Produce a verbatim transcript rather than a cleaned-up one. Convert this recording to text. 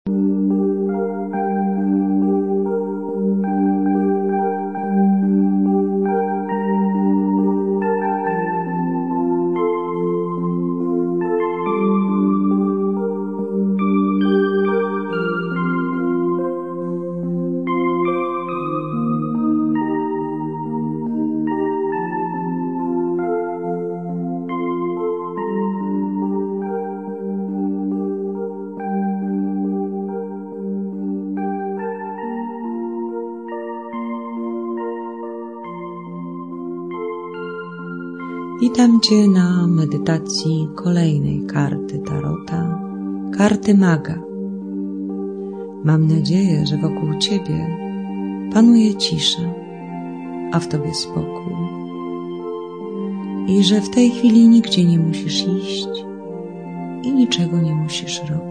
Witam Cię na medytacji kolejnej karty Tarota, karty Maga. Mam nadzieję, że wokół Ciebie panuje cisza, a w Tobie spokój i że w tej chwili nigdzie nie musisz iść i niczego nie musisz robić.